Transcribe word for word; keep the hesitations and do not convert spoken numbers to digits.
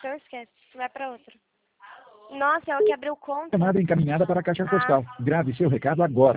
Então esquece, vai pra outra. Nossa, ela que abriu conta. Chamada encaminhada para a caixa postal. Grave seu recado agora.